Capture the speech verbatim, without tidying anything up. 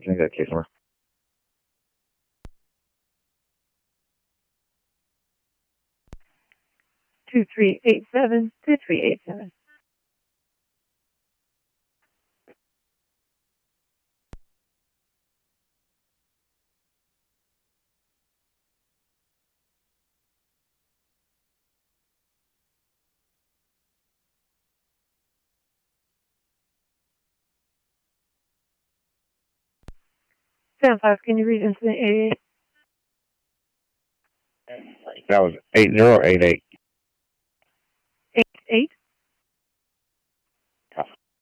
Can I get a case number? Two three eight seven two three eight seven. Stand five, can you read incident eighty-eight? That was eight zero eight eight. Eight eight?